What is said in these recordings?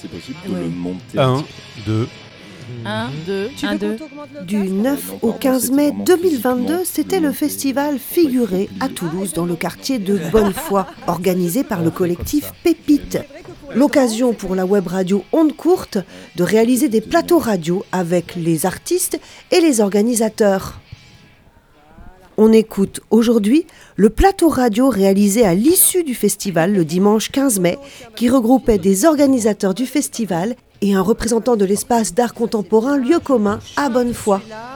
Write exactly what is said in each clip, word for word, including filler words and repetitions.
C'est possible de Ouais. le monter. un, deux. un, deux, un, deux. Du neuf Non, au pardon, quinze c'était mai vraiment deux mille vingt-deux, physiquement c'était le le monter. festival Après, Figuré il faut à plier. Toulouse, dans le quartier de Bonnefoy, organisé par le collectif Pépite. L'occasion pour la web radio Onde Courte de réaliser des plateaux radio avec les artistes et les organisateurs. On écoute aujourd'hui le plateau radio réalisé à l'issue du festival le dimanche quinze mai, qui regroupait des organisateurs du festival et un représentant de l'espace d'art contemporain Lieu commun à Bonnefoy.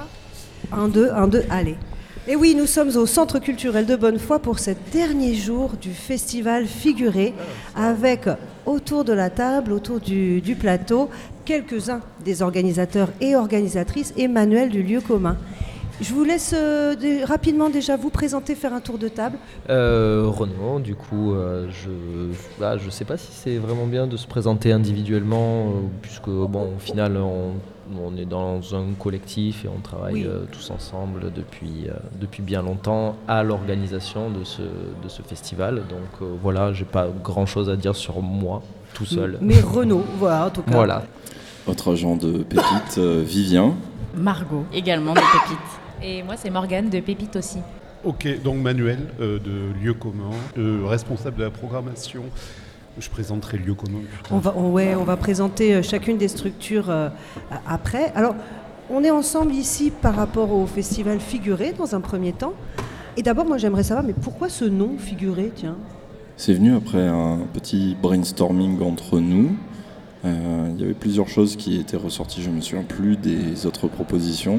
Un, deux, un, deux, allez. Et oui, nous sommes au Centre culturel de Bonnefoy pour ce dernier jour du festival Figuré, avec autour de la table, autour du, du plateau, quelques-uns des organisateurs et organisatrices et Manuel du Lieu commun. Je vous laisse euh, de, rapidement déjà vous présenter, faire un tour de table. Euh, Renaud, du coup, euh, je bah, je sais pas si c'est vraiment bien de se présenter individuellement, euh, puisque bon, au final, on, on est dans un collectif et on travaille Oui. euh, tous ensemble depuis, euh, depuis bien longtemps à l'organisation de ce, de ce festival. Donc euh, voilà, j'ai pas grand-chose à dire sur moi, tout seul. Mais Renaud, voilà en tout cas. Voilà. Votre agent de Pépite, euh, Vivien. Margot, également de Pépite. Et moi, c'est Morgane de Pépite aussi. Ok, donc Manuel euh, de Lieu commun, euh, responsable de la programmation. Je présenterai Lieu commun plus tard. On va, on, ouais, on va présenter euh, chacune des structures euh, après. Alors, on est ensemble ici par rapport au festival Figuré dans un premier temps. Et d'abord, moi, j'aimerais savoir, mais pourquoi ce nom Figuré, tiens ? C'est venu après un petit brainstorming entre nous. Euh, il y avait plusieurs choses qui étaient ressorties, je ne me souviens plus des autres propositions.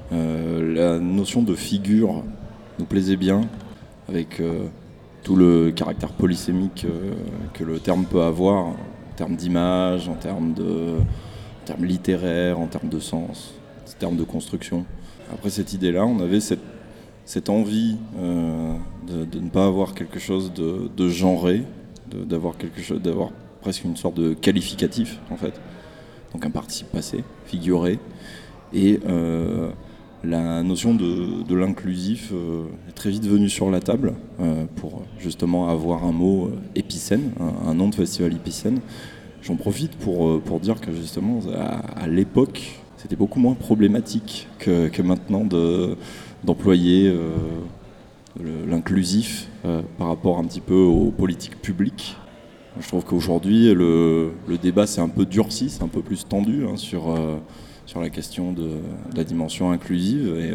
Euh, la notion de figure nous plaisait bien, avec euh, tout le caractère polysémique euh, que le terme peut avoir, en termes d'image, en termes, de, en termes littéraires, en termes de sens, en termes de construction. Après cette idée-là, on avait cette, cette envie euh, de, de ne pas avoir quelque chose de, de genré, de, d'avoir quelque chose, d'avoir presque une sorte de qualificatif en fait. Donc un participe passé, figuré, et euh, la notion de, de l'inclusif euh, est très vite venue sur la table euh, pour justement avoir un mot euh, épicène, un, un nom de festival épicène. J'en profite pour, euh, pour dire que justement à, à l'époque c'était beaucoup moins problématique que, que maintenant de, d'employer euh, le, l'inclusif euh, par rapport un petit peu aux politiques publiques. Je trouve qu'aujourd'hui le, le débat s'est un peu durci, c'est un peu plus tendu hein, sur... Euh, sur la question de, de la dimension inclusive et euh,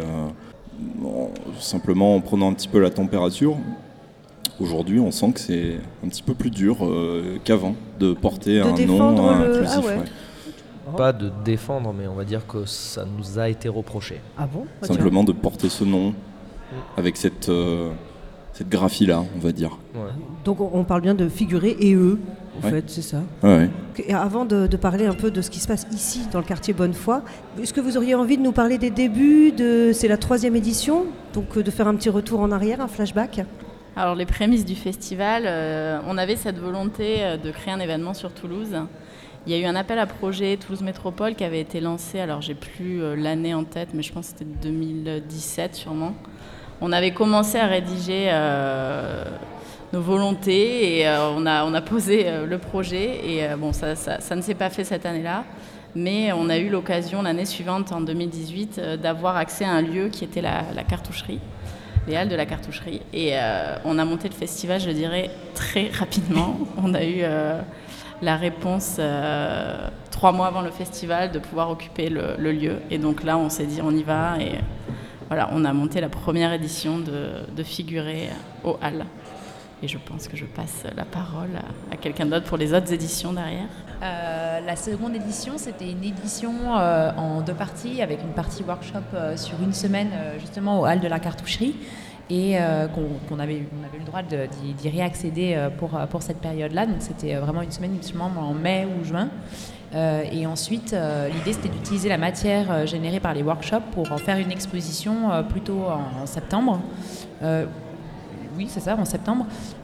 bon, simplement en prenant un petit peu la température, aujourd'hui on sent que c'est un petit peu plus dur euh, qu'avant de porter De un défendre nom le- inclusif. ah ouais. ouais. Pas de défendre, mais on va dire que ça nous a été reproché. Ah bon ? Ah, tiens. Simplement de porter ce nom avec cette, euh, cette graphie-là, on va dire. Ouais. Donc on on parle bien de Figuré et eux, en Ouais. fait, c'est ça. Ouais, ouais. Et avant de, de parler un peu de ce qui se passe ici, dans le quartier Bonnefoy, est-ce que vous auriez envie de nous parler des débuts de... C'est la troisième édition, donc euh, de faire un petit retour en arrière, un flashback. Alors les prémices du festival, euh, on avait cette volonté euh, de créer un événement sur Toulouse. Il y a eu un appel à projet Toulouse Métropole qui avait été lancé, alors j'ai plus euh, l'année en tête, mais je pense que c'était deux mille dix-sept sûrement. On avait commencé à rédiger euh, nos volontés et euh, on, a, on a posé euh, le projet et euh, bon, ça, ça, ça ne s'est pas fait cette année-là, mais on a eu l'occasion l'année suivante, en deux mille dix-huit, euh, d'avoir accès à un lieu qui était la, la cartoucherie, les halles de la cartoucherie, et euh, on a monté le festival, je dirais, très rapidement. On a eu euh, la réponse euh, trois mois avant le festival de pouvoir occuper le, le lieu, et donc là on s'est dit on y va, et voilà, on a monté la première édition de, de Figuré aux halles. Et je pense que je passe la parole à, à quelqu'un d'autre pour les autres éditions derrière. Euh, la seconde édition, c'était une édition euh, en deux parties, avec une partie workshop euh, sur une semaine, euh, justement, aux halles de la cartoucherie, et euh, qu'on, qu'on avait, on avait eu le droit de, d'y, d'y réaccéder euh, pour, pour cette période-là. Donc c'était vraiment une semaine, justement, en mai ou juin. Euh, et ensuite, euh, l'idée, c'était d'utiliser la matière euh, générée par les workshops pour en faire une exposition euh, plutôt en, en septembre. Euh, Oui, c'est ça, en septembre,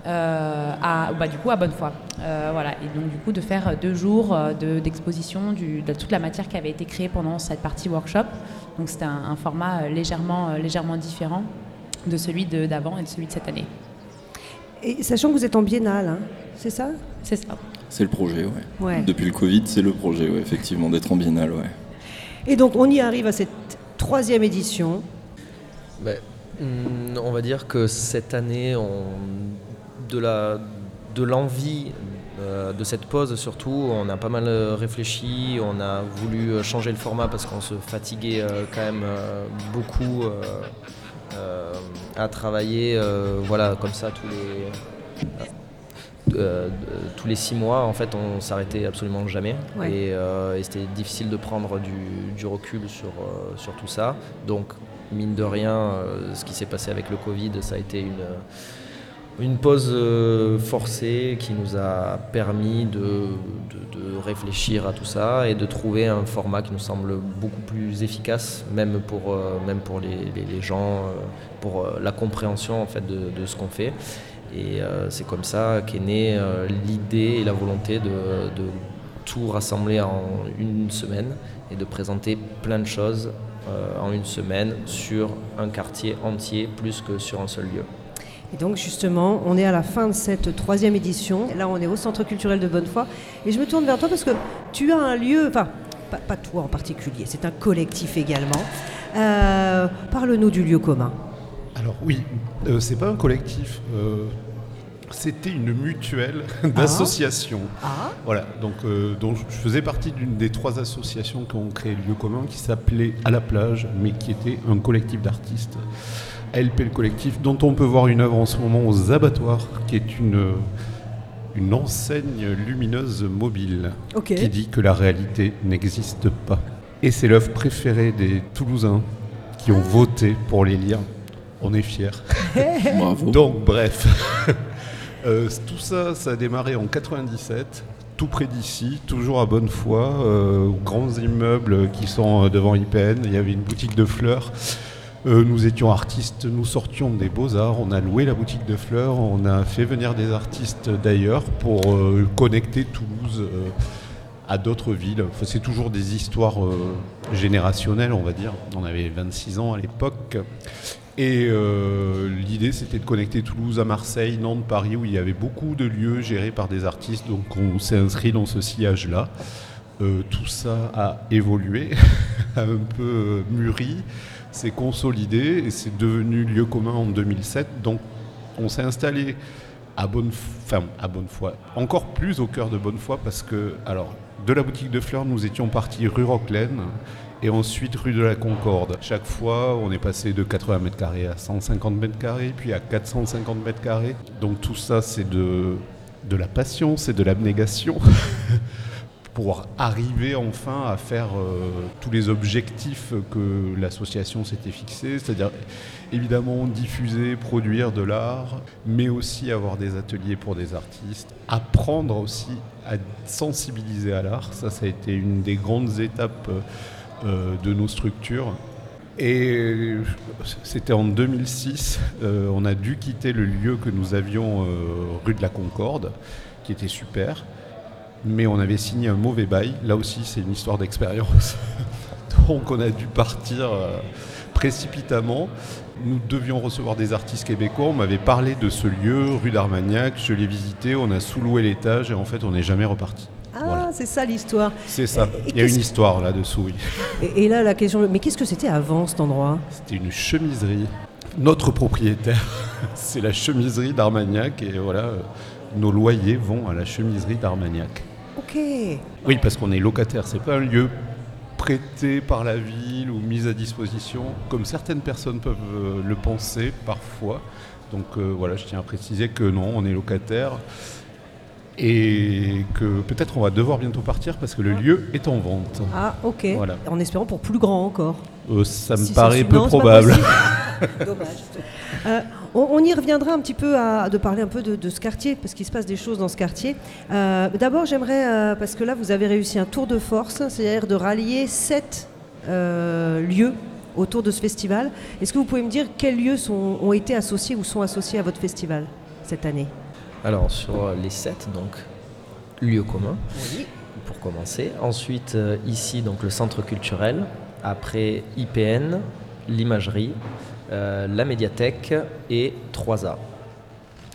euh, à, bah, du coup à Bonnefoy. Euh, voilà. Et donc du coup de faire deux jours de, d'exposition du, de toute la matière qui avait été créée pendant cette partie workshop. Donc c'était un, un format légèrement, légèrement différent de celui de, d'avant et de celui de cette année. Et sachant que vous êtes en biennale, hein, c'est ça ? C'est ça. C'est le projet, ouais. Ouais. Depuis le Covid, c'est le projet, ouais, effectivement, d'être en biennale, ouais. Et donc on y arrive à cette troisième édition. Ben, on va dire que cette année, on, de, la, de l'envie euh, de cette pause surtout, on a pas mal réfléchi, on a voulu changer le format parce qu'on se fatiguait euh, quand même euh, beaucoup euh, euh, à travailler euh, voilà, comme ça tous les... Euh, Euh, tous les six mois, en fait, on s'arrêtait absolument jamais. Ouais. Et, euh, et c'était difficile de prendre du, du recul sur, euh, sur tout ça. Donc, mine de rien, euh, ce qui s'est passé avec le Covid, ça a été une, une pause euh, forcée qui nous a permis de, de, de réfléchir à tout ça et de trouver un format qui nous semble beaucoup plus efficace, même pour, euh, même pour les, les, les gens, euh, pour euh, la compréhension en fait, de, de ce qu'on fait. Et euh, c'est comme ça qu'est née euh, l'idée et la volonté de, de tout rassembler en une semaine et de présenter plein de choses euh, en une semaine sur un quartier entier plus que sur un seul lieu. Et donc justement, on est à la fin de cette troisième édition. Là, on est au Centre culturel de Bonnefoy. Et je me tourne vers toi parce que tu as un lieu, enfin, pas, pas toi en particulier, c'est un collectif également. Euh, parle-nous du lieu commun. Alors oui, euh, c'est pas un collectif, euh, c'était une mutuelle d'associations. Ah. Voilà, donc euh, dont je faisais partie d'une des trois associations qui ont créé le lieu commun, qui s'appelait À la plage, mais qui était un collectif d'artistes. A L P le collectif, dont on peut voir une œuvre en ce moment aux Abattoirs, qui est une, une enseigne lumineuse mobile, Ok. qui dit que la réalité n'existe pas. Et c'est l'œuvre préférée des Toulousains qui ont voté pour les lire. On est fiers. Bravo. Donc, bref. euh, tout ça, ça a démarré en quatre-vingt-dix-sept, tout près d'ici, toujours à Bonnefoy, euh, grands immeubles qui sont devant I P N. Il y avait une boutique de fleurs. Euh, nous étions artistes, nous sortions des Beaux-Arts. On a loué la boutique de fleurs. On a fait venir des artistes d'ailleurs pour euh, connecter Toulouse euh, à d'autres villes. Enfin, c'est toujours des histoires euh, générationnelles, on va dire. On avait vingt-six ans à l'époque. Et euh, l'idée, c'était de connecter Toulouse à Marseille, Nantes, Paris, où il y avait beaucoup de lieux gérés par des artistes. Donc on s'est inscrit dans ce sillage-là. Euh, tout ça a évolué, a un peu mûri, s'est consolidé et c'est devenu lieu commun en deux mille sept. Donc on s'est installé à Bonnefoy, enfin, à Bonnefoy, encore plus au cœur de Bonnefoy, parce que, alors, de la boutique de fleurs, nous étions partis rue Roquelaine et ensuite rue de la Concorde. Chaque fois, on est passé de quatre-vingts mètres carrés à cent cinquante mètres carrés, puis à quatre cent cinquante mètres carrés. Donc tout ça, c'est de, de la passion, c'est de l'abnégation. Pour arriver enfin à faire euh, tous les objectifs que l'association s'était fixés, c'est-à-dire évidemment diffuser, produire de l'art, mais aussi avoir des ateliers pour des artistes, apprendre aussi à sensibiliser à l'art, ça, ça a été une des grandes étapes euh, de nos structures. Et c'était en deux mille six, euh, on a dû quitter le lieu que nous avions euh, rue de la Concorde, qui était super. Mais on avait signé un mauvais bail. Là aussi, c'est une histoire d'expérience. Donc, on a dû partir euh, précipitamment. Nous devions recevoir des artistes québécois. On m'avait parlé de ce lieu, rue d'Armagnac. Je l'ai visité. On a sous-loué l'étage et en fait, on n'est jamais reparti. Ah, voilà. C'est ça l'histoire. C'est ça. Et Il y a qu'est-ce- une histoire là-dessous, oui. Et, et là, la question, mais qu'est-ce que c'était avant cet endroit ? C'était une chemiserie. Notre propriétaire, c'est la chemiserie d'Armagnac. Et voilà, euh, nos loyers vont à la chemiserie d'Armagnac. Ok. Oui, parce qu'on est locataire, c'est pas un lieu prêté par la ville ou mis à disposition, comme certaines personnes peuvent euh, le penser parfois. Donc euh, voilà, je tiens à préciser que non, on est locataire et que peut-être on va devoir bientôt partir parce que le lieu est en vente. Ah, ok. Voilà. En espérant pour plus grand encore. Euh, ça me Si paraît c'est- peu non, c'est pas probable. possible. Dommage. Euh, on, on y reviendra un petit peu à de parler un peu de, de ce quartier, parce qu'il se passe des choses dans ce quartier. Euh, D'abord, j'aimerais, euh, parce que là, vous avez réussi un tour de force, c'est-à-dire de rallier sept euh, lieux autour de ce festival. Est-ce que vous pouvez me dire quels lieux sont, ont été associés ou sont associés à votre festival cette année ? Alors, sur les sept, donc, lieux communs, Oui. pour commencer. Ensuite, euh, ici, donc, le centre culturel. Après, I P N, l'imagerie, euh, la médiathèque et trois A.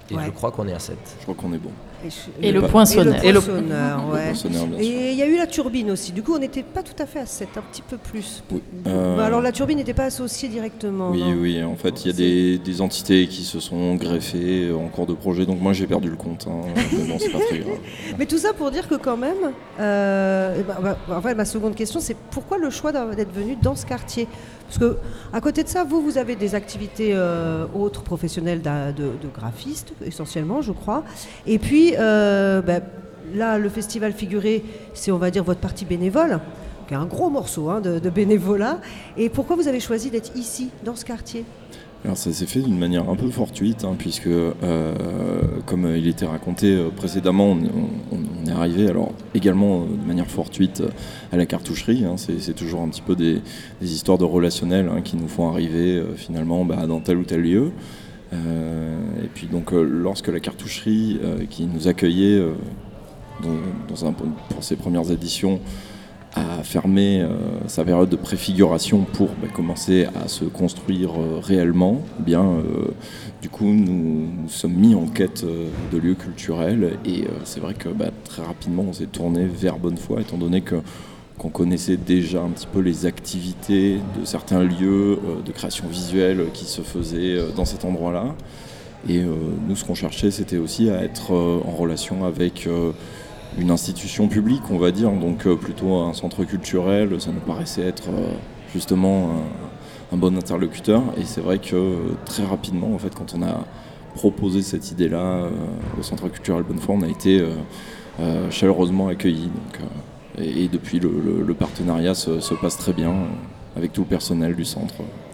Et Ouais. je crois qu'on est à sept. Je crois qu'on est bon. Et, je- Et le poinçonneur. Et le poinçonneur, Le ouais. poinçonneur, bien sûr. Et il y a eu la turbine aussi. Du coup, on n'était pas tout à fait à sept, un petit peu plus. Oui. Bah, Euh, alors la turbine n'était pas associée directement. Oui, non oui, en fait, il y a des, des entités qui se sont greffées en cours de projet, donc moi j'ai perdu le compte, hein. Mais bon, c'est pas très grave. Mais tout ça pour dire que quand même, euh, bah, bah, en fait, ma seconde question, c'est pourquoi le choix d'a- d'être venu dans ce quartier? Parce que à côté de ça, vous, vous avez des activités euh, autres professionnelles d'a- de, de graphiste, essentiellement, je crois. Et puis, euh, bah, là, le festival Figuré, c'est, on va dire, votre partie bénévole, qui est un gros morceau hein, de, de bénévolat. Et pourquoi vous avez choisi d'être ici, dans ce quartier? Alors ça s'est fait d'une manière un peu fortuite, hein, puisque euh, comme euh, il était raconté euh, précédemment, on, on- on est arrivé alors également euh, de manière fortuite euh, à la cartoucherie. Hein. c'est, c'est toujours un petit peu des, des histoires de relationnel hein, qui nous font arriver euh, finalement bah, dans tel ou tel lieu. Euh, et puis donc euh, lorsque la cartoucherie euh, qui nous accueillait euh, dans, dans un, pour ses premières éditions a fermé euh, sa période de préfiguration pour bah, commencer à se construire euh, réellement, eh bien, euh, du coup, nous nous sommes mis en quête euh, de lieux culturels et euh, c'est vrai que bah, très rapidement, on s'est tourné vers Bonnefoy, étant donné que, qu'on connaissait déjà un petit peu les activités de certains lieux euh, de création visuelle qui se faisaient euh, dans cet endroit-là. Et euh, nous, ce qu'on cherchait, c'était aussi à être euh, en relation avec euh, une institution publique, on va dire, donc euh, plutôt un centre culturel. Ça nous paraissait être euh, justement un, un bon interlocuteur. Et c'est vrai que euh, très rapidement, en fait, quand on a proposé cette idée-là euh, au centre culturel Bonnefoy, on a été euh, euh, chaleureusement accueillis. Donc, euh, et, et depuis, le, le, le partenariat se, se passe très bien euh, avec tout le personnel du centre.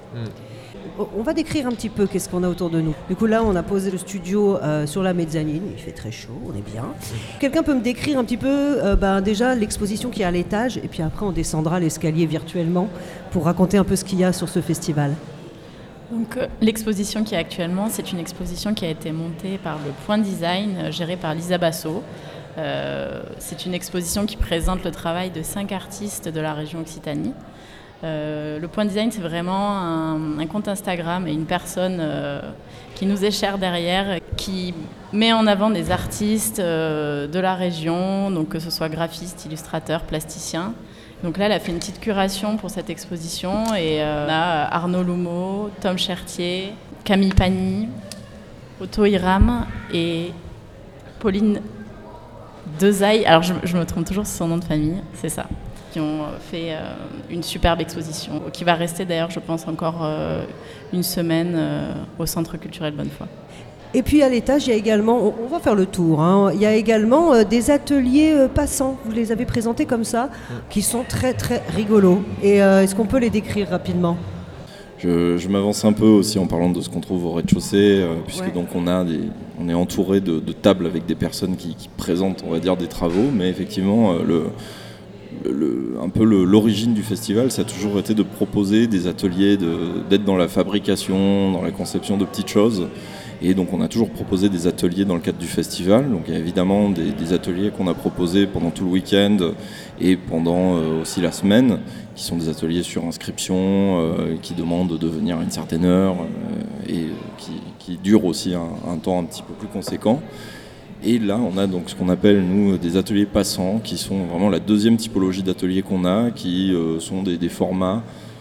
On va décrire un petit peu qu'est-ce qu'on a autour de nous. Du coup, là, on a posé le studio euh, sur la mezzanine. Il fait très chaud, on est bien. Quelqu'un peut me décrire un petit peu euh, ben, déjà l'exposition qui est à l'étage et puis après, on descendra l'escalier virtuellement pour raconter un peu ce qu'il y a sur ce festival. Donc, euh, l'exposition qui est actuellement, c'est une exposition qui a été montée par le Point Design, euh, géré par Lisa Basso. Euh, c'est une exposition qui présente le travail de cinq artistes de la région Occitanie. Euh, le Point Design, c'est vraiment un, un compte Instagram et une personne euh, qui nous est chère derrière, qui met en avant des artistes euh, de la région, donc que ce soit graphistes, illustrateurs, plasticiens. Donc là, elle a fait une petite curation pour cette exposition et euh, on a Arnaud Loumeau, Tom Chertier, Camille Pagny, Otto Hiram et Pauline Dezaille. Alors je, je me trompe toujours sur son nom de famille, c'est ça. Qui ont fait euh, une superbe exposition, qui va rester d'ailleurs, je pense, encore euh, une semaine euh, au Centre culturel Bonnefoy. Et puis à l'étage, il y a également, on, on va faire le tour, hein, il y a également euh, des ateliers euh, passants, vous les avez présentés comme ça, qui sont très très rigolos. Et euh, est-ce qu'on peut les décrire rapidement ? Je, je m'avance un peu aussi en parlant de ce qu'on trouve au rez-de-chaussée, euh, puisque Ouais. donc on a des, on est entouré de, de tables avec des personnes qui, qui présentent, on va dire, des travaux, mais effectivement euh, le Le, le, un peu le, l'origine du festival, ça a toujours été de proposer des ateliers, de, d'être dans la fabrication, dans la conception de petites choses. Et donc on a toujours proposé des ateliers dans le cadre du festival. Donc il y a évidemment des, des ateliers qu'on a proposés pendant tout le week-end et pendant euh, aussi la semaine, qui sont des ateliers sur inscription, euh, qui demandent de venir à une certaine heure euh, et qui, qui durent aussi un, un temps un petit peu plus conséquent. Et là, on a donc ce qu'on appelle, nous, des ateliers passants, qui sont vraiment la deuxième typologie d'ateliers qu'on a, qui euh, sont des, des formats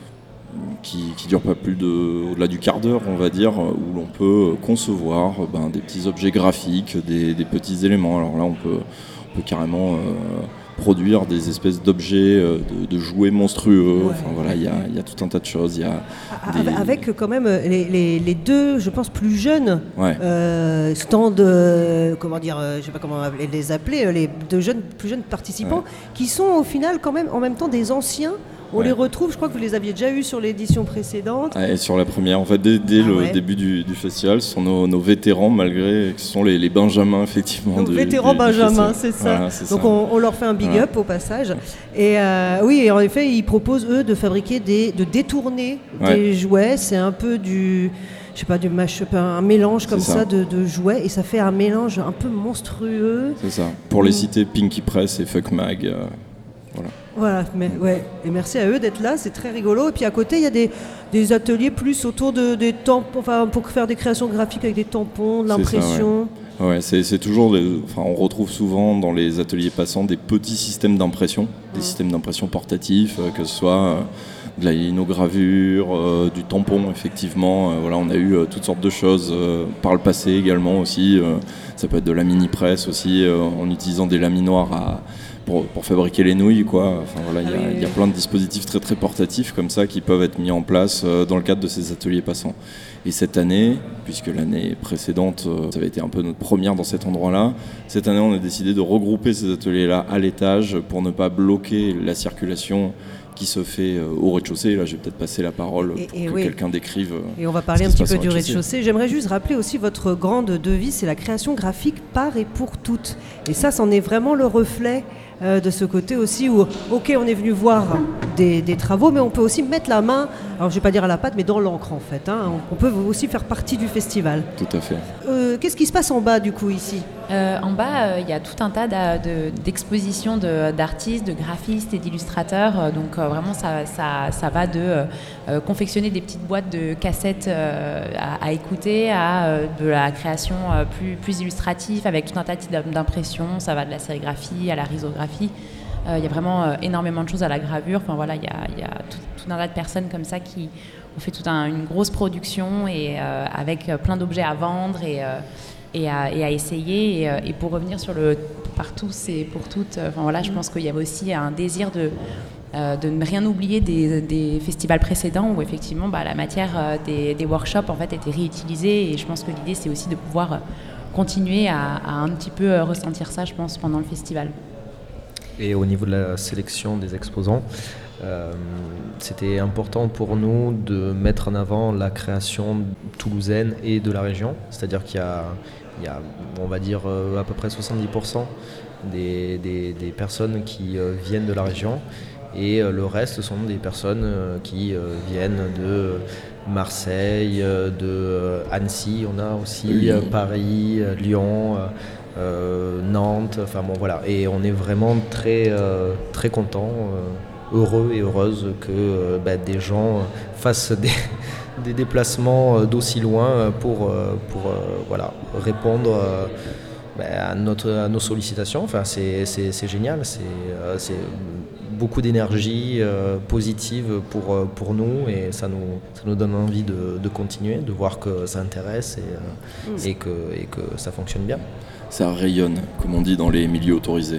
qui ne durent pas plus de, au-delà du quart d'heure, on va dire, où l'on peut concevoir ben, des petits objets graphiques, des, des petits éléments. Alors là, on peut, on peut carrément euh, produire des espèces d'objets, euh, de, de jouets monstrueux. Ouais. Enfin voilà, il y a, y a tout un tas de choses. Y a Avec, des... avec quand même les, les, les deux, je pense, plus jeunes Ouais. euh, stands, euh, comment dire, euh, je sais pas comment les appeler, euh, les deux jeunes, plus jeunes participants, Ouais. qui sont au final quand même en même temps des anciens. On Ouais. les retrouve, je crois que vous les aviez déjà eus sur l'édition précédente. Ouais, sur la première, en fait, dès, dès Ah le ouais. début du, du festival, ce sont nos, nos vétérans, malgré que ce sont les, les benjamins, effectivement. Donc du- vétérans du- du Benjamin, festival. c'est ça. Voilà, c'est Donc ça. on, on leur fait un big Ouais. up au passage. Et euh, oui, et en effet, ils proposent eux de fabriquer des, de détourner Ouais. des jouets. C'est un peu du, je sais pas, du mash-up, un mélange comme C'est ça, ça. de, de jouets, et ça fait un mélange un peu monstrueux. C'est ça. Pour les Mm. citer, Pinky Press et Fuck Mag. euh, voilà. Voilà, mais, ouais. Et merci à eux d'être là, c'est très rigolo. Et puis à côté, il y a des, des ateliers plus autour de, des tampons, enfin, pour faire des créations graphiques avec des tampons, de l'impression. C'est ça, ouais. Ouais, c'est, c'est toujours, des, enfin, on retrouve souvent dans les ateliers passants des petits systèmes d'impression, des mmh. systèmes d'impression portatifs, euh, que ce soit euh, de la linogravure, euh, du tampon, effectivement. Euh, voilà, on a eu euh, toutes sortes de choses euh, par le passé également aussi. Euh, ça peut être de la mini-presse aussi, euh, en utilisant des laminoirs à Pour, pour fabriquer les nouilles, quoi. Enfin, voilà, il ah oui, y, oui. y a plein de dispositifs très très portatifs comme ça qui peuvent être mis en place euh, dans le cadre de ces ateliers passants. Et cette année, puisque l'année précédente, euh, ça avait été un peu notre première dans cet endroit-là, cette année on a décidé de regrouper ces ateliers-là à l'étage pour ne pas bloquer la circulation qui se fait euh, au rez-de-chaussée. Là, je vais peut-être passer la parole et, pour et que oui. quelqu'un décrive. Euh, et on va parler un petit peu du rez-de-chaussée. J'aimerais juste rappeler aussi votre grande devise, c'est la création graphique par et pour toutes. Et ça, c'en est vraiment le reflet euh, de ce côté aussi où, ok, on est venu voir des, des travaux, mais on peut aussi mettre la main, alors je vais pas dire à la pâte, mais dans l'encre en fait. Hein. On peut aussi faire partie du festival. Tout à fait. Euh, qu'est-ce qui se passe en bas du coup ici ? Euh, en bas, il euh, y a tout un tas de, d'expositions de, d'artistes, de graphistes et d'illustrateurs. Euh, donc euh, vraiment, ça, ça, ça va de euh, confectionner des petites boîtes de cassettes euh, à, à écouter à euh, de la création euh, plus, plus illustrative avec tout un tas d'impressions. Ça va de la sérigraphie à la risographie. Il euh, y a vraiment euh, énormément de choses à la gravure. Enfin voilà, il y a, y a tout, tout un tas de personnes comme ça qui ont fait toute un, une grosse production et euh, avec plein d'objets à vendre et euh, Et à, et à essayer. Et, et pour revenir sur le par tous et pour toutes, enfin voilà, je pense qu'il y avait aussi un désir de, euh, de ne rien oublier des, des festivals précédents où effectivement bah, la matière des, des workshops en fait était réutilisée. Et je pense que l'idée c'est aussi de pouvoir continuer à, à un petit peu ressentir ça, je pense, pendant le festival. Et au niveau de la sélection des exposants, euh, c'était important pour nous de mettre en avant la création toulousaine et de la région. C'est-à-dire qu'il y a, il y a on va dire, euh, à peu près soixante-dix pour cent des, des, des personnes qui euh, viennent de la région et euh, le reste sont des personnes euh, qui euh, viennent de Marseille, euh, de euh, Annecy, on a aussi euh, Paris, euh, Lyon, euh, euh, Nantes, enfin bon voilà. Et on est vraiment très, euh, très contents, euh, heureux et heureuses que euh, bah, des gens fassent des, des déplacements d'aussi loin pour, pour euh, voilà, répondre euh, bah, à, notre, à nos sollicitations. Enfin, c'est, c'est, c'est génial, c'est, euh, c'est beaucoup d'énergie euh, positive pour, pour nous et ça nous, ça nous donne envie de, de continuer, de voir que ça intéresse et, euh, mmh. et, que, et que ça fonctionne bien. Ça rayonne, comme on dit dans les milieux autorisés.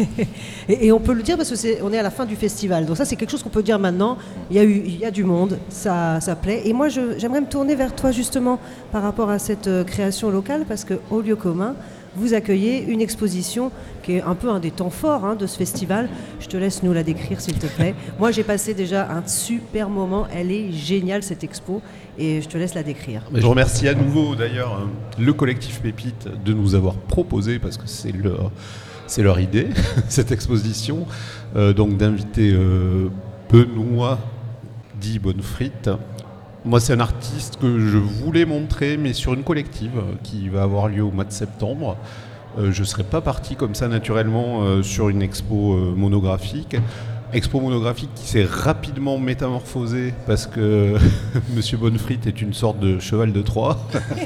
et, et on peut le dire parce qu'on est à la fin du festival. Donc ça, c'est quelque chose qu'on peut dire maintenant. Il y a, eu, il y a du monde, ça, ça plaît. Et moi, je, j'aimerais me tourner vers toi justement par rapport à cette euh, création locale parce qu'au lieu commun, vous accueillez une exposition qui est un peu un des temps forts hein, de ce festival. Je te laisse nous la décrire, s'il te plaît. Moi, j'ai passé déjà un super moment. Elle est géniale, cette expo. Et je te laisse la décrire. Je remercie à nouveau, d'ailleurs, le collectif Pépite de nous avoir proposé, parce que c'est leur, c'est leur idée, cette exposition, euh, donc d'inviter euh, Benoît dit Bonnefritte. Moi, c'est un artiste que je voulais montrer, mais sur une collective qui va avoir lieu au mois de septembre. Euh, je ne serais pas parti comme ça naturellement euh, sur une expo euh, monographique. Expo monographique qui s'est rapidement métamorphosée parce que Monsieur Bonnefritte est une sorte de cheval de Troie.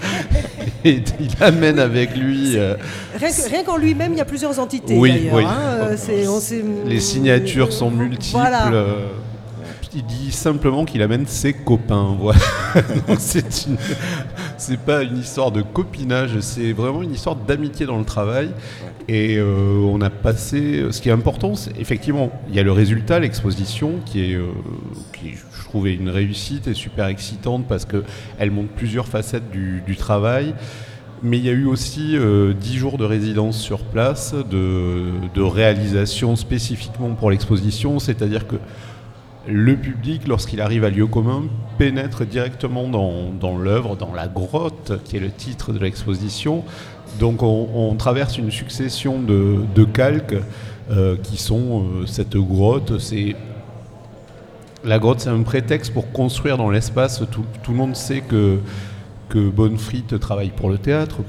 Et il amène avec lui... Euh, rien, que, rien qu'en lui-même, il y a plusieurs entités oui, d'ailleurs. Oui. Hein, c'est, on s'est... Les signatures sont multiples. Voilà. Euh, il dit simplement qu'il amène ses copains. Voilà. Donc c'est, une, c'est pas une histoire de copinage, c'est vraiment une histoire d'amitié dans le travail. Et euh, on a passé... Ce qui est important, c'est effectivement, il y a le résultat, l'exposition, qui est, euh, qui je trouvais une réussite et super excitante parce qu'elle montre plusieurs facettes du, du travail. Mais il y a eu aussi euh, dix jours de résidence sur place, de, de réalisation spécifiquement pour l'exposition, c'est-à-dire que le public, lorsqu'il arrive à lieu commun, pénètre directement dans, dans l'œuvre, dans la grotte, qui est le titre de l'exposition. Donc on, on traverse une succession de, de calques euh, qui sont euh, cette grotte. C'est, la grotte, c'est un prétexte pour construire dans l'espace. Tout, tout le monde sait que, que Bonnefritte travaille pour le théâtre,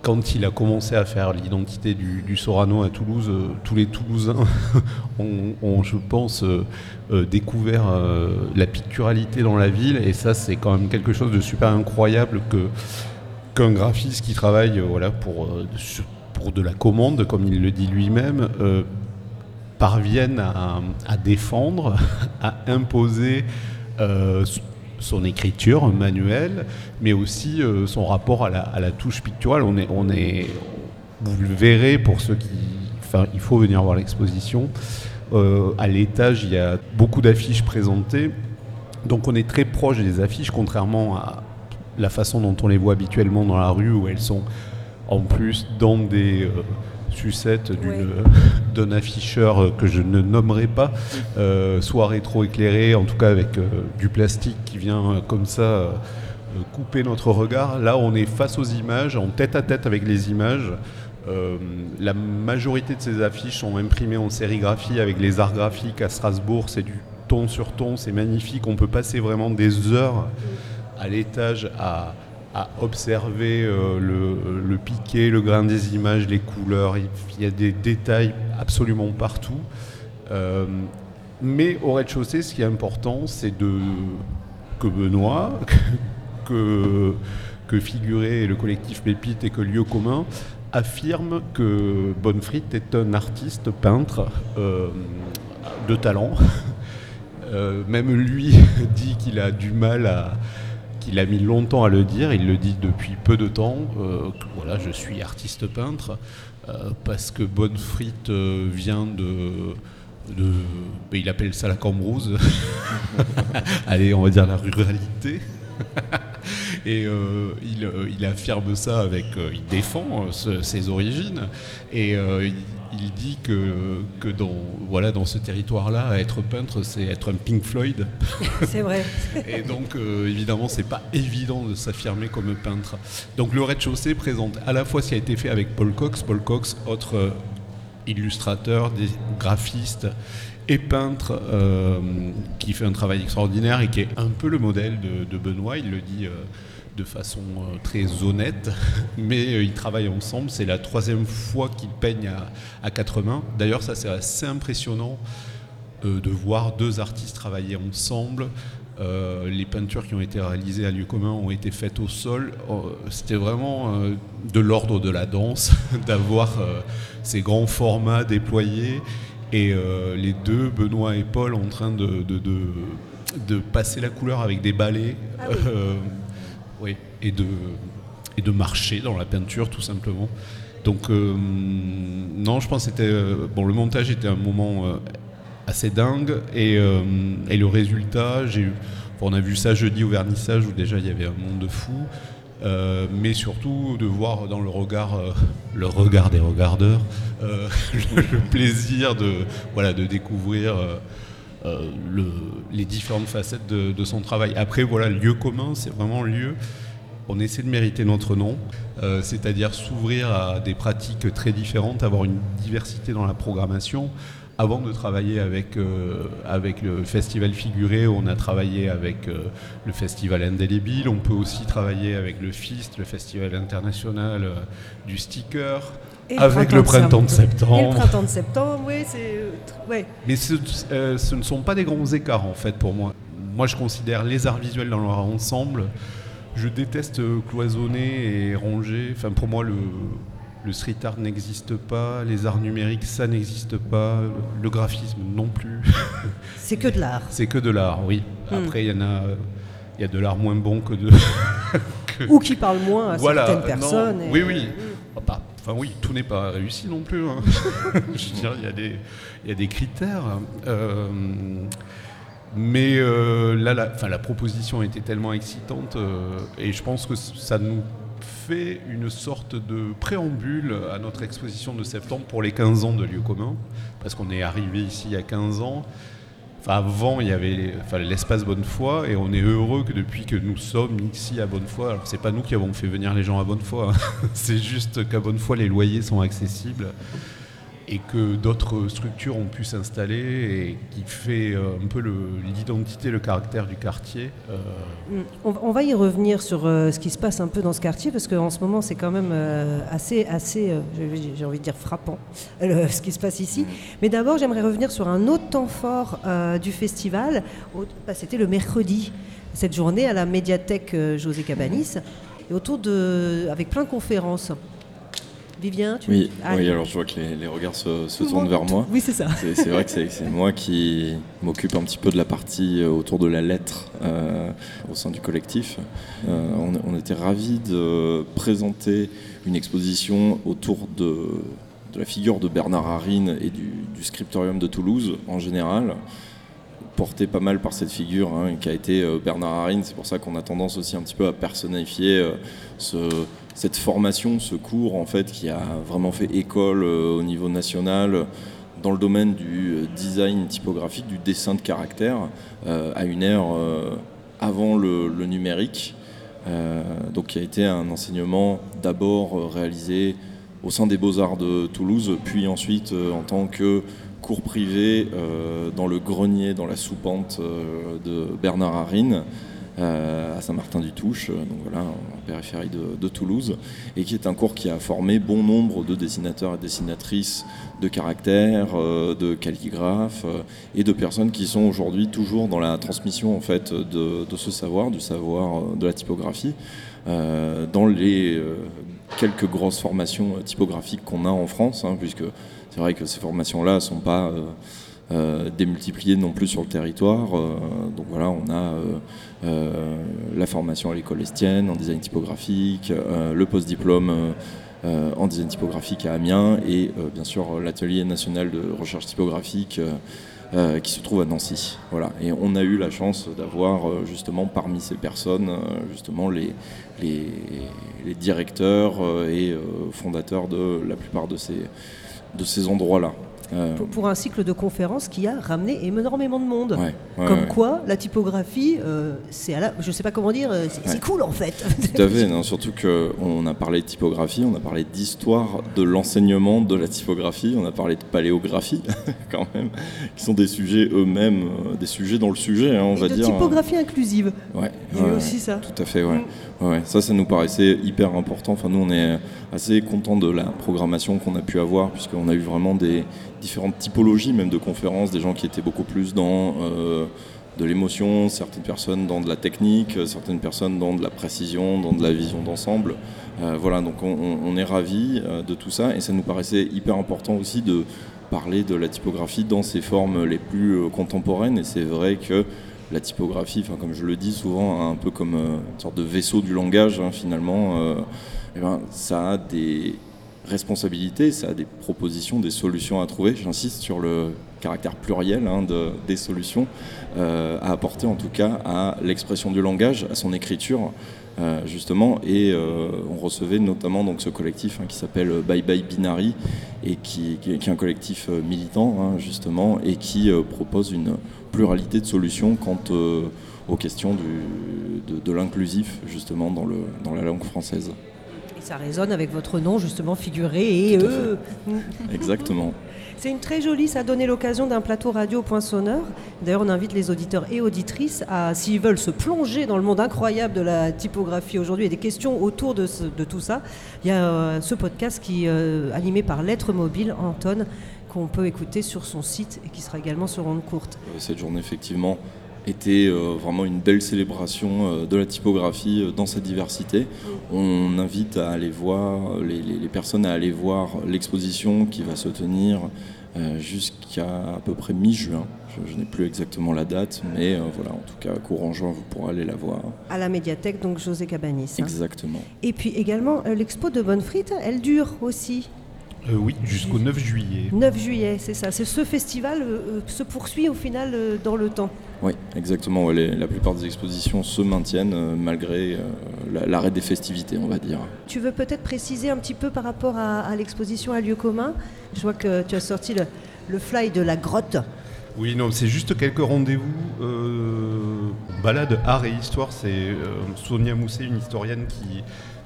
quand il a commencé à faire l'identité du, du Sorano à Toulouse, euh, tous les Toulousains ont, ont, je pense, euh, euh, découvert euh, la picturalité dans la ville. Et ça, c'est quand même quelque chose de super incroyable que, qu'un graphiste qui travaille euh, voilà, pour, euh, pour de la commande, comme il le dit lui-même, euh, parvienne à, à défendre, à imposer euh, son écriture manuelle, mais aussi euh, son rapport à la, à la touche picturale. On est, on est, vous le verrez pour ceux qui... Enfin, il faut venir voir l'exposition. Euh, à l'étage, il y a beaucoup d'affiches présentées. Donc on est très proche des affiches, contrairement à la façon dont on les voit habituellement dans la rue, où elles sont en plus dans des... Euh, sucette d'une, oui. d'un afficheur que je ne nommerai pas, euh, soit rétro-éclairé, en tout cas avec euh, du plastique qui vient euh, comme ça euh, couper notre regard. Là, on est face aux images, en tête-à-tête avec les images. Euh, la majorité de ces affiches sont imprimées en sérigraphie avec les arts graphiques à Strasbourg. C'est du ton sur ton, c'est magnifique. On peut passer vraiment des heures à l'étage à... à observer euh, le, le piqué, le grain des images, les couleurs. Il y a des détails absolument partout. Euh, mais au rez-de-chaussée, ce qui est important, c'est de, que Benoît, que, que Figuré et le collectif Pépite et que Lieu commun affirment que Bonfritt est un artiste peintre euh, de talent. Euh, même lui dit qu'il a du mal à... Il a mis longtemps à le dire, il le dit depuis peu de temps, euh, que, voilà, je suis artiste peintre, euh, parce que Bonfritt euh, vient de... de ben, il appelle ça la Cambrousse, allez, on va dire la ruralité. Et euh, il, euh, il affirme ça avec... Euh, il défend euh, ce, ses origines, et euh, il, il dit que, que dans, voilà, dans ce territoire-là, être peintre, c'est être un Pink Floyd. C'est vrai. Et donc, euh, évidemment, c'est pas évident de s'affirmer comme peintre. Donc, le rez-de-chaussée présente à la fois ce qui a été fait avec Paul Cox. Paul Cox, autre euh, illustrateur, des graphistes et peintre, euh, qui fait un travail extraordinaire et qui est un peu le modèle de, de Benoît. Il le dit... Euh, de façon euh, très honnête, mais euh, ils travaillent ensemble. C'est la troisième fois qu'ils peignent à, à quatre mains. D'ailleurs, ça c'est assez impressionnant euh, de voir deux artistes travailler ensemble. Euh, les peintures qui ont été réalisées à Lieu commun ont été faites au sol. Euh, c'était vraiment euh, de l'ordre de la danse d'avoir euh, ces grands formats déployés et euh, les deux, Benoît et Paul, en train de, de, de, de passer la couleur avec des balais. Ah oui. euh, Oui, et de, et de marcher dans la peinture, tout simplement. Donc, euh, non, je pense que c'était... Euh, bon, le montage était un moment euh, assez dingue, et, euh, et le résultat, j'ai eu, bon, on a vu ça jeudi au vernissage, où déjà il y avait un monde de fou, euh, mais surtout de voir dans le regard, euh, le regard des regardeurs, euh, le, le plaisir de, voilà, de découvrir... Euh, Euh, le, les différentes facettes de, de son travail. Après, voilà, Lieu commun, c'est vraiment le lieu. On essaie de mériter notre nom, euh, c'est-à-dire s'ouvrir à des pratiques très différentes, avoir une diversité dans la programmation. Avant de travailler avec, euh, avec le Festival Figuré, on a travaillé avec euh, le Festival Indélébile. On peut aussi travailler avec le FIST, le Festival international euh, du sticker. Et avec le printemps de septembre. Et le printemps de septembre, oui, c'est... Ouais. Mais ce, euh, ce ne sont pas des grands écarts, en fait, pour moi. Moi, je considère les arts visuels dans leur ensemble. Je déteste cloisonner et ranger. Enfin, pour moi, le, le street art n'existe pas. Les arts numériques, ça n'existe pas. Le graphisme, non plus. C'est que de l'art. C'est que de l'art, oui. Après, il hmm. y en a... Il y a de l'art moins bon que de... que... Ou qui parle moins à voilà, certaines personnes. Et... Oui, oui. Enfin, enfin oui, tout n'est pas réussi non plus. Hein. Je veux dire, il y a des, il y a des critères. Euh, mais euh, là, la, enfin, la proposition était tellement excitante euh, et je pense que ça nous fait une sorte de préambule à notre exposition de septembre pour les quinze ans de Lieu commun, parce qu'on est arrivé ici il y a quinze ans. Enfin, avant, il y avait enfin, l'espace Bonnefoy, et on est heureux que depuis que nous sommes ici à Bonnefoy, alors c'est pas nous qui avons fait venir les gens à Bonnefoy, hein. C'est juste qu'à Bonnefoy, les loyers sont accessibles. et que d'autres structures ont pu s'installer et qui fait euh, un peu le, l'identité, le caractère du quartier. Euh... On, on va y revenir sur euh, ce qui se passe un peu dans ce quartier, parce qu'en ce moment c'est quand même euh, assez, assez euh, j'ai envie de dire frappant, euh, ce qui se passe ici. Mais d'abord j'aimerais revenir sur un autre temps fort euh, du festival. Bah, c'était le mercredi, cette journée à la médiathèque euh, José Cabanis, et autour de, avec plein de conférences. Vivien, tu oui, ah, oui, alors je vois que les, les regards se, se tournent vers moi. Oui, c'est ça. C'est, c'est vrai que c'est, c'est moi qui m'occupe un petit peu de la partie autour de la lettre euh, au sein du collectif. Euh, on, on était ravis de présenter une exposition autour de, de la figure de Bernard Arine et du, du scriptorium de Toulouse en général, porté pas mal par cette figure hein, qui a été euh, Bernard Arine. C'est pour ça qu'on a tendance aussi un petit peu à personnifier euh, ce... cette formation, ce cours en fait qui a vraiment fait école euh, au niveau national dans le domaine du design typographique, du dessin de caractère, euh, à une ère euh, avant le, le numérique. Euh, donc qui a été un enseignement d'abord euh, réalisé au sein des Beaux-Arts de Toulouse, puis ensuite euh, en tant que cours privé euh, dans le grenier, dans la soupente euh, de Bernard Arine. Euh, à Saint-Martin-du-Touche, donc voilà, en périphérie de, de Toulouse, et qui est un cours qui a formé bon nombre de dessinateurs et dessinatrices de caractères, euh, de calligraphes euh, et de personnes qui sont aujourd'hui toujours dans la transmission en fait de, de ce savoir, du savoir de la typographie, euh, dans les euh, quelques grosses formations typographiques qu'on a en France, hein, puisque c'est vrai que ces formations-là ne sont pas euh, Euh, démultipliés non plus sur le territoire. Euh, donc voilà, on a euh, euh, la formation à l'école Estienne en design typographique, euh, le post-diplôme euh, en design typographique à Amiens et euh, bien sûr l'atelier national de recherche typographique euh, euh, qui se trouve à Nancy. Voilà. Et on a eu la chance d'avoir euh, justement parmi ces personnes euh, justement les, les, les directeurs euh, et euh, fondateurs de la plupart de ces, de ces endroits-là. Euh... Pour, pour un cycle de conférences qui a ramené énormément de monde. Ouais, ouais, Comme ouais. quoi, la typographie, euh, c'est à la... je ne sais pas comment dire, c'est, ouais. c'est cool en fait. Tout à fait, non, surtout qu'on a parlé de typographie, on a parlé d'histoire de l'enseignement de la typographie, on a parlé de paléographie quand même, qui sont des sujets eux-mêmes, euh, des sujets dans le sujet, hein, on Et va de dire. typographie inclusive. Ouais, il y a ouais, aussi ça. Tout à fait, ouais. Mm. ouais. Ça, ça nous paraissait hyper important. Enfin, nous, on est assez contents de la programmation qu'on a pu avoir, puisqu'on a eu vraiment des différentes typologies même de conférences, des gens qui étaient beaucoup plus dans euh, de l'émotion, certaines personnes dans de la technique, certaines personnes dans de la précision, dans de la vision d'ensemble. Euh, voilà, donc on, on est ravis euh, de tout ça et ça nous paraissait hyper important aussi de parler de la typographie dans ses formes les plus euh, contemporaines et c'est vrai que la typographie, enfin, comme je le dis souvent, un peu comme euh, une sorte de vaisseau du langage hein, finalement, euh, eh ben, ça a des responsabilité, ça a des propositions, des solutions à trouver. J'insiste sur le caractère pluriel hein, de, des solutions euh, à apporter en tout cas à l'expression du langage, à son écriture euh, justement. Et euh, on recevait notamment donc, ce collectif hein, qui s'appelle Bye Bye Binary et qui, qui, qui est un collectif euh, militant hein, justement et qui euh, propose une pluralité de solutions quant euh, aux questions du, de, de l'inclusif justement dans, le, dans la langue française. Ça résonne avec votre nom justement figuré et eux. Exactement. C'est une très jolie, ça a donné l'occasion d'un plateau radio Point Sonore. D'ailleurs, on invite les auditeurs et auditrices à, s'ils veulent se plonger dans le monde incroyable de la typographie aujourd'hui et des questions autour de, ce, de tout ça, il y a euh, ce podcast qui est euh, animé par Lettres Mobile, Anton, qu'on peut écouter sur son site et qui sera également sur Onde Courte. Cette journée, effectivement, était euh, vraiment une belle célébration euh, de la typographie euh, dans sa diversité. On invite à aller voir, les, les, les personnes à aller voir l'exposition qui va se tenir euh, jusqu'à à peu près mi-juin. Je, je n'ai plus exactement la date, mais euh, voilà, en tout cas, courant juin, vous pourrez aller la voir. À la médiathèque, donc José Cabanis. Hein. Exactement. Et puis également, euh, l'expo de Bonne-Frite, elle dure aussi. Euh, oui, jusqu'au neuf juillet. neuf juillet, c'est ça. C'est ce festival euh, se poursuit au final euh, dans le temps. Oui, exactement. Ouais, les, la plupart des expositions se maintiennent euh, malgré euh, la, l'arrêt des festivités, on va dire. Tu veux peut-être préciser un petit peu par rapport à, à l'exposition à lieu commun ? Je vois que tu as sorti le, le fly de la grotte. Oui, non, c'est juste quelques rendez-vous. Euh, balade art et histoire, c'est euh, Sonia Mousset, une historienne qui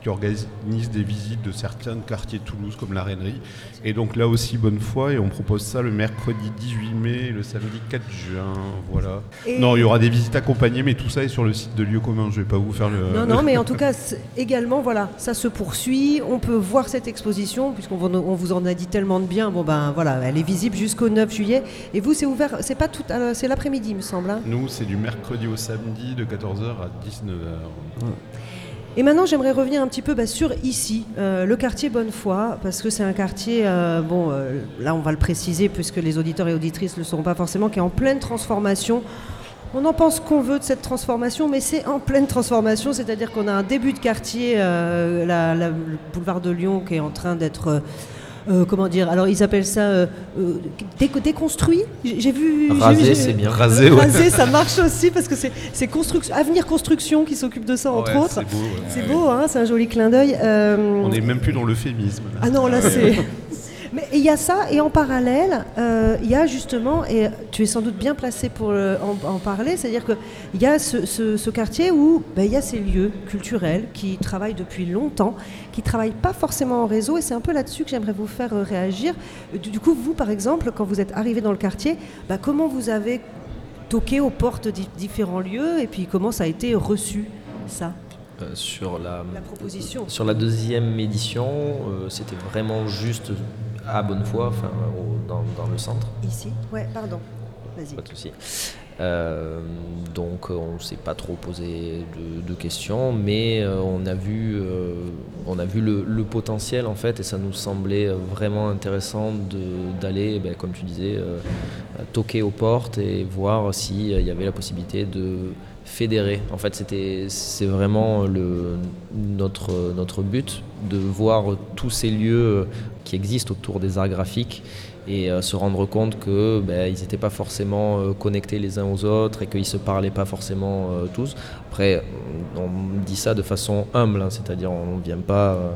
qui organise des visites de certains quartiers de Toulouse, comme la Reinerie. Et donc là aussi, bonne foi, et on propose ça le mercredi dix-huit mai et le samedi quatre juin. Voilà. Et non, il y aura des visites accompagnées, mais tout ça est sur le site de Lieux communs. Je ne vais pas vous faire le... Non, non, mais en tout cas, également, voilà, ça se poursuit. On peut voir cette exposition, puisqu'on on vous en a dit tellement de bien. Bon, ben voilà, elle est visible jusqu'au neuf juillet. Et vous, c'est ouvert, c'est pas tout, c'est l'après-midi, il me semble. Hein. Nous, c'est du mercredi au samedi de quatorze heures à dix-neuf heures. Ouais. Et maintenant, j'aimerais revenir un petit peu bah, sur ici, euh, le quartier Bonnefoy, parce que c'est un quartier, euh, bon, euh, là on va le préciser, puisque les auditeurs et auditrices ne le sauront pas forcément, qui est en pleine transformation. On en pense qu'on veut de cette transformation, mais c'est en pleine transformation, c'est-à-dire qu'on a un début de quartier, euh, la, la, le boulevard de Lyon, qui est en train d'être... Euh, Euh, comment dire, alors ils appellent ça euh, euh, dé- déconstruit. J'ai vu. Rasé, j'ai vu, c'est bien. Rasé, ouais. Rasé, ça marche aussi parce que c'est, c'est construction, Avenir Construction qui s'occupe de ça, entre ouais, autres. C'est beau, ouais. C'est beau, hein, c'est un joli clin d'œil. Euh... On n'est même plus dans l'euphémisme. Là. Ah non, là c'est. Mais il y a ça, et en parallèle, euh, il y a justement, et tu es sans doute bien placé pour euh, en, en parler, c'est-à-dire qu'il y a ce, ce, ce quartier où ben, il y a ces lieux culturels qui travaillent depuis longtemps, qui ne travaillent pas forcément en réseau, et c'est un peu là-dessus que j'aimerais vous faire euh, réagir. Du, du coup, vous, par exemple, quand vous êtes arrivé dans le quartier, ben, comment vous avez toqué aux portes de différents lieux, et puis comment ça a été reçu, ça ? Euh, sur la, la proposition. Sur la deuxième édition, euh, c'était vraiment juste à Bonnefoy, enfin, au, dans, dans le centre. Ici ? Ouais, pardon. Vas-y. Pas de souci. Euh, donc on ne s'est pas trop posé de, de questions, mais euh, on a vu, euh, on a vu le, le potentiel en fait, et ça nous semblait vraiment intéressant de, d'aller, ben, comme tu disais, euh, toquer aux portes et voir s'il y avait la possibilité de fédérer. En fait, c'était, c'est vraiment le, notre, notre but de voir tous ces lieux qui existent autour des arts graphiques et euh, se rendre compte que ben, ils n'étaient pas forcément euh, connectés les uns aux autres et qu'ils ne se parlaient pas forcément euh, tous. Après, on dit ça de façon humble, hein, c'est-à-dire on ne vient pas euh,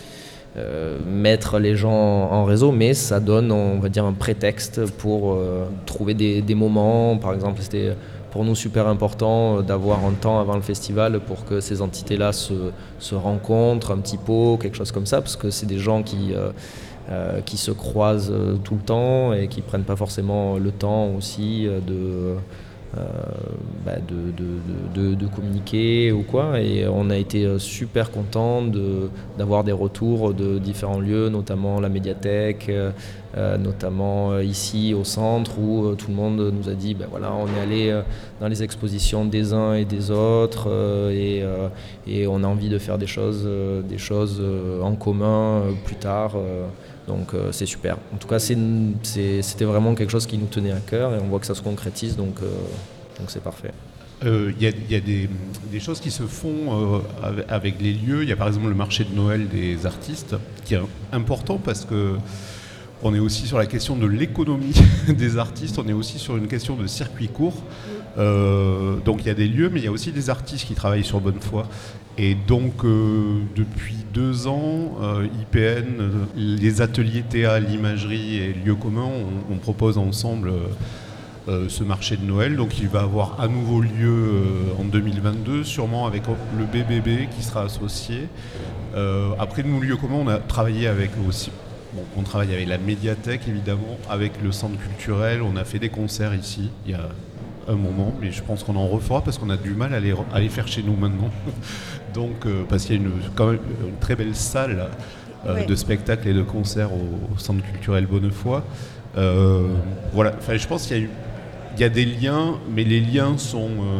euh, mettre les gens en réseau, mais ça donne, on va dire, un prétexte pour euh, trouver des, des moments. Par exemple, c'était pour nous super important d'avoir un temps avant le festival pour que ces entités-là se, se rencontrent, un petit pot, quelque chose comme ça, parce que c'est des gens qui... Euh, Euh, qui se croisent euh, tout le temps et qui ne prennent pas forcément le temps aussi euh, de, euh, bah de, de, de, de communiquer ou quoi. Et on a été super contents de, d'avoir des retours de différents lieux, notamment la médiathèque, euh, notamment euh, ici au centre où euh, tout le monde nous a dit ben voilà, on est allé euh, dans les expositions des uns et des autres euh, et, euh, et on a envie de faire des choses, euh, des choses euh, en commun euh, plus tard. Euh, Donc euh, c'est super. En tout cas, c'est, c'est, c'était vraiment quelque chose qui nous tenait à cœur et on voit que ça se concrétise, donc, euh, donc c'est parfait. Il euh, y a, y a des, des choses qui se font euh, avec, avec les lieux. Il y a par exemple le marché de Noël des artistes, qui est important parce que on est aussi sur la question de l'économie des artistes, on est aussi sur une question de circuit court. Euh, donc il y a des lieux, mais il y a aussi des artistes qui travaillent sur Bonnefoy. Et donc, euh, depuis deux ans, euh, I P N, euh, les ateliers T A, l'imagerie et lieux communs, on, on propose ensemble euh, euh, ce marché de Noël. Donc, il va avoir à nouveau lieu euh, en deux mille vingt-deux, sûrement avec le B B B qui sera associé. Euh, après, nous, lieux communs, on a travaillé avec aussi. Bon, on travaille avec la médiathèque, évidemment, avec le centre culturel. On a fait des concerts ici, il y a un moment, mais je pense qu'on en refera parce qu'on a du mal à les, à les faire chez nous maintenant. Donc, euh, parce qu'il y a une, quand même une très belle salle euh, oui. de spectacles et de concerts au, au centre culturel Bonnefoy. Euh, voilà, enfin, je pense qu'il y a, eu, il y a des liens, mais les liens sont euh,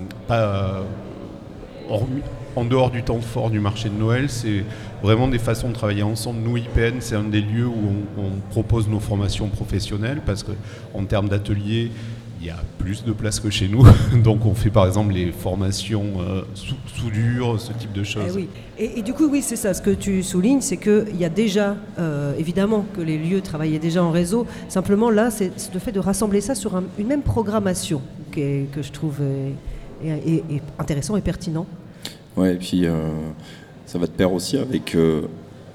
pas hormis, en dehors du temps fort du marché de Noël. C'est vraiment des façons de travailler ensemble. Nous, I P N, c'est un des lieux où on, on propose nos formations professionnelles parce qu'en termes d'ateliers, il y a plus de place que chez nous, donc on fait par exemple les formations euh, sous, soudure, ce type de choses. Eh oui. et, et du coup, oui, c'est ça, ce que tu soulignes, c'est qu'il y a déjà, euh, évidemment, que les lieux travaillaient déjà en réseau, simplement là, c'est, c'est le fait de rassembler ça sur un, une même programmation qui est, que je trouve est, est, est intéressant et pertinent. Ouais, et puis euh, ça va de pair aussi avec euh,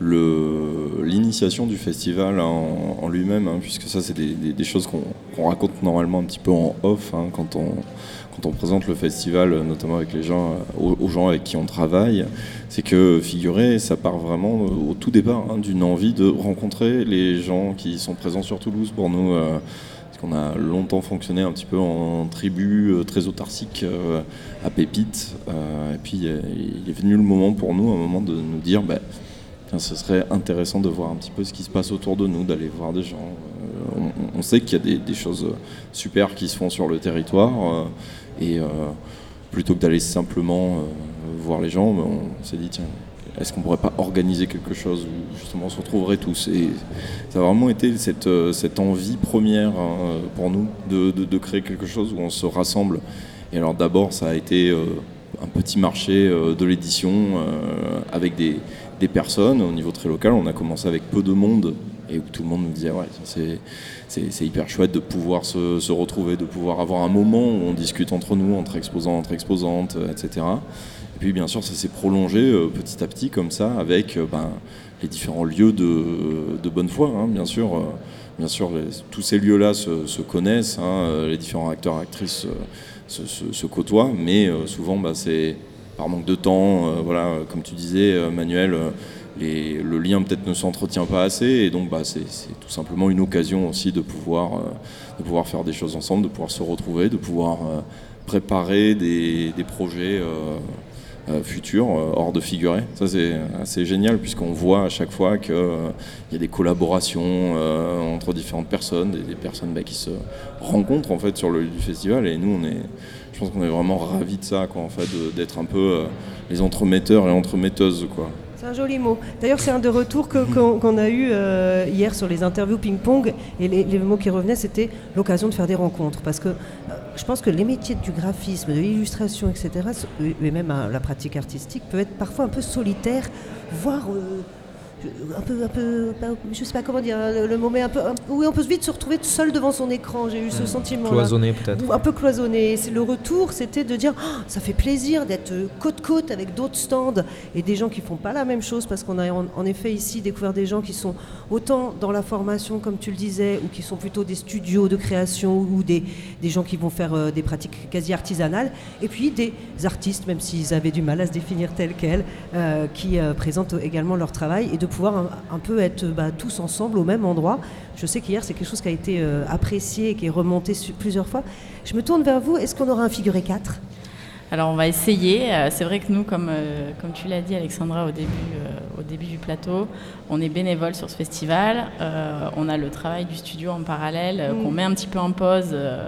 le, l'initiation du festival en, en lui-même, hein, puisque ça c'est des, des, des choses qu'on, qu'on raconte normalement un petit peu en off hein, quand, on, quand on présente le festival, notamment avec les gens, aux, aux gens avec qui on travaille, c'est que Figurer, ça part vraiment au tout départ hein, d'une envie de rencontrer les gens qui sont présents sur Toulouse pour nous. Euh, On a longtemps fonctionné un petit peu en tribu euh, très autarcique euh, à Pépite. Euh, et puis il est venu le moment pour nous, un moment de nous dire bah, tiens, ce serait intéressant de voir un petit peu ce qui se passe autour de nous, d'aller voir des gens. Euh, on, on sait qu'il y a des, des choses super qui se font sur le territoire. Euh, et euh, plutôt que d'aller simplement euh, voir les gens, bah, on s'est dit tiens, est-ce qu'on ne pourrait pas organiser quelque chose où justement on se retrouverait tous? Et ça a vraiment été cette, cette envie première hein, pour nous de, de, de créer quelque chose où on se rassemble. Et alors d'abord ça a été euh, un petit marché euh, de l'édition euh, avec des, des personnes au niveau très local. On a commencé avec peu de monde et où tout le monde nous disait ouais, c'est, c'est, c'est hyper chouette de pouvoir se, se retrouver, de pouvoir avoir un moment où on discute entre nous, entre exposants, entre exposantes, et cetera. Et puis bien sûr ça s'est prolongé euh, petit à petit comme ça avec euh, ben, les différents lieux de, de bonne foi hein, bien sûr, euh, bien sûr les, tous ces lieux-là se, se connaissent, hein, les différents acteurs et actrices euh, se, se, se côtoient, mais euh, souvent bah, c'est par manque de temps, euh, voilà, comme tu disais euh, Manuel, euh, les, le lien peut-être ne s'entretient pas assez et donc bah, c'est, c'est tout simplement une occasion aussi de pouvoir, euh, de pouvoir faire des choses ensemble, de pouvoir se retrouver, de pouvoir euh, préparer des, des projets euh, Euh, futur euh, hors de Figurer. Ça c'est assez génial puisqu'on voit à chaque fois qu'il euh, y a des collaborations euh, entre différentes personnes, des, des personnes bah, qui se rencontrent en fait sur le lieu du festival et nous on est, je pense qu'on est vraiment ravis de ça quoi, en fait, de, d'être un peu euh, les entremetteurs et entremetteuses quoi. C'est un joli mot. D'ailleurs, c'est un des retours que, qu'on, qu'on a eu euh, hier sur les interviews ping-pong. Et les, les mots qui revenaient, c'était l'occasion de faire des rencontres. Parce que euh, je pense que les métiers du graphisme, de l'illustration, et cetera, et même euh, la pratique artistique, peuvent être parfois un peu solitaires, voire euh, un peu, un peu, je sais pas comment dire, le, le moment un peu, un, oui, on peut vite se retrouver seul devant son écran. J'ai eu ce mmh. sentiment-là. Cloisonné peut-être. Ou un peu cloisonné. C'est, le retour, c'était de dire, oh, ça fait plaisir d'être côte-côte avec d'autres stands et des gens qui font pas la même chose, parce qu'on a en, en effet ici découvert des gens qui sont autant dans la formation, comme tu le disais, ou qui sont plutôt des studios de création, ou des, des gens qui vont faire euh, des pratiques quasi artisanales, et puis des artistes, même s'ils avaient du mal à se définir tels quels, euh, qui euh, présentent également leur travail, et de pouvoir un, un peu être bah, tous ensemble au même endroit. Je sais qu'hier, c'est quelque chose qui a été euh, apprécié et qui est remonté su- plusieurs fois. Je me tourne vers vous. Est-ce qu'on aura un Figuré quatre ? Alors, on va essayer. Euh, c'est vrai que nous, comme, euh, comme tu l'as dit, Alexandra, au début, euh, au début du plateau, on est bénévole sur ce festival. Euh, on a le travail du studio en parallèle euh, mmh. qu'on met un petit peu en pause euh,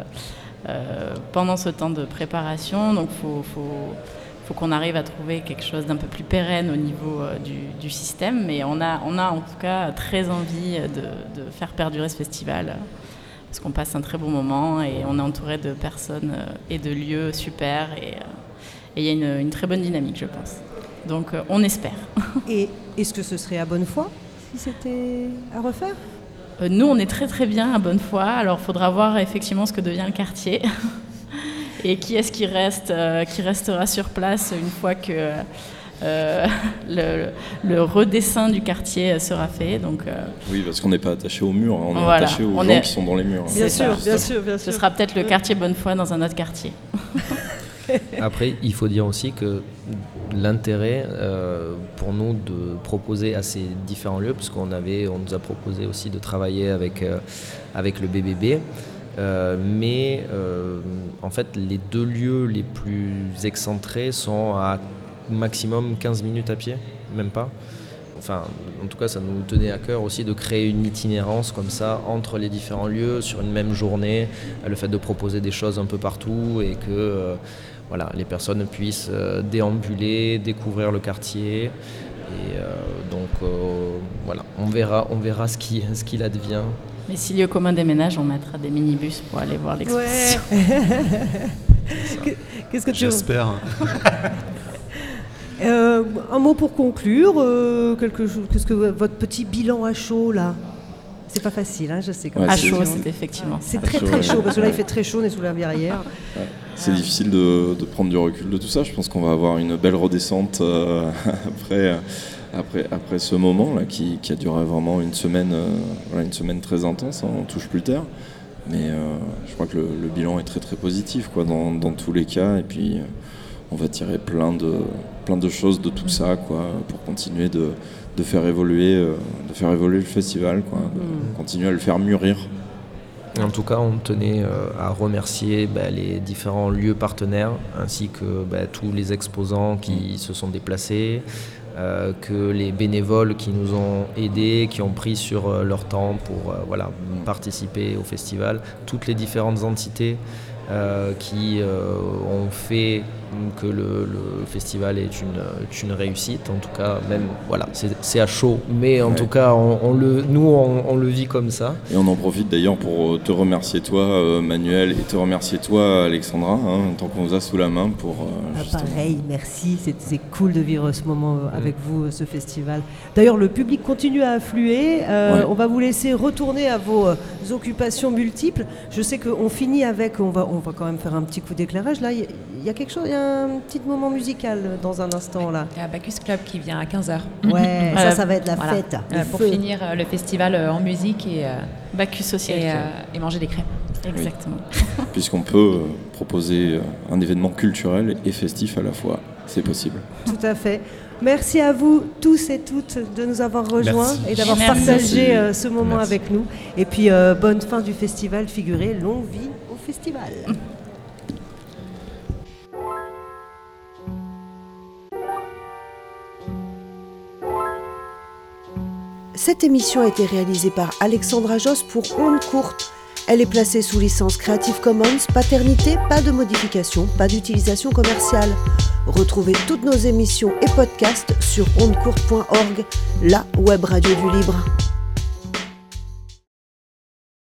euh, pendant ce temps de préparation. Donc, il faut... faut Il faut qu'on arrive à trouver quelque chose d'un peu plus pérenne au niveau euh, du, du système, mais on a, on a en tout cas très envie de, de faire perdurer ce festival, euh, parce qu'on passe un très bon moment et on est entouré de personnes euh, et de lieux super, et il euh, y a une, une très bonne dynamique, je pense. Donc euh, on espère. Et est-ce que ce serait à bonne foi, si c'était à refaire ? euh, Nous, on est très très bien à bonne foi, alors il faudra voir effectivement ce que devient le quartier. Et qui est-ce qui reste, euh, qui restera sur place une fois que euh, le, le redessin du quartier sera fait. Donc, euh, oui, parce qu'on n'est pas attaché au mur, on est voilà, attaché aux on gens est... qui sont dans les murs. Bien sûr, bien sûr, bien sûr. Ce sera peut-être le quartier Bonnefoy dans un autre quartier. Après, il faut dire aussi que l'intérêt euh, pour nous de proposer à ces différents lieux, puisqu'on avait, on nous a proposé aussi de travailler avec, euh, avec le B B B, Euh, mais euh, en fait les deux lieux les plus excentrés sont à maximum quinze minutes à pied, même pas. Enfin, en tout cas, ça nous tenait à cœur aussi de créer une itinérance comme ça entre les différents lieux sur une même journée, le fait de proposer des choses un peu partout et que euh, voilà, les personnes puissent euh, déambuler, découvrir le quartier. Et euh, donc euh, voilà, on verra, on verra ce qui, ce qu'il advient. Mais si Lieu commun déménage, on mettra des minibus pour aller voir l'exposition. Ouais. Qu'est-ce que tu J'espère. euh, un mot pour conclure. Euh, quelque chose, qu'est-ce que votre petit bilan à chaud là ? C'est pas facile, hein, je sais. Ouais, à c'est chaud, c'est c'est effectivement. C'est ça. très Chaud, très ouais. chaud parce que là il fait très chaud, on est sous la verrière. Ouais. C'est ah. difficile de, de prendre du recul de tout ça. Je pense qu'on va avoir une belle redescente euh, après. après, après ce moment là, qui, qui a duré vraiment une semaine, euh, voilà, une semaine très intense, hein, on touche plus terre. Mais euh, je crois que le, le bilan est très très positif quoi, dans, dans tous les cas. Et puis euh, on va tirer plein de, plein de choses de tout ça quoi, pour continuer de, de, faire évoluer, euh, de faire évoluer le festival, quoi, de mmh. continuer à le faire mûrir. En tout cas, on tenait euh, à remercier bah, les différents lieux partenaires ainsi que bah, tous les exposants qui se sont déplacés, euh, que les bénévoles qui nous ont aidés, qui ont pris sur euh, leur temps pour euh, voilà, participer au festival, toutes les différentes entités euh, qui euh, ont fait que le, le festival est une, est une réussite. En tout cas, même voilà, c'est, c'est à chaud, mais en ouais. tout cas, on, on le, nous, on, on le vit comme ça. Et on en profite d'ailleurs pour te remercier toi, Manuel, et te remercier toi, Alexandra, hein, tant qu'on vous a sous la main pour. Euh, ah, pareil, merci. C'est, c'est cool de vivre ce moment avec mmh. vous, ce festival. D'ailleurs, le public continue à affluer. Euh, ouais. On va vous laisser retourner à vos euh, occupations multiples. Je sais qu'on finit avec. On va, on va quand même faire un petit coup d'éclairage. Là, il y, y a quelque chose. Y a un petit moment musical dans un instant là. Il y a Bacchus Club qui vient à quinze heures. Ouais, ça, ça va être la voilà. fête. Euh, pour feu. finir euh, le festival euh, en musique et euh, Bacchus aussi et, euh, et manger des crêpes. Exactement. Oui. Puisqu'on peut euh, proposer un événement culturel et festif à la fois, c'est possible. Tout à fait. Merci à vous tous et toutes de nous avoir rejoints Merci. et d'avoir Merci. partagé euh, ce moment Merci. avec nous. Et puis euh, bonne fin du festival, figurez, longue vie au festival. Cette émission a été réalisée par Alexandra Josse pour Onde Courte. Elle est placée sous licence Creative Commons, paternité, pas de modification, pas d'utilisation commerciale. Retrouvez toutes nos émissions et podcasts sur ondecourte point org, la web radio du libre.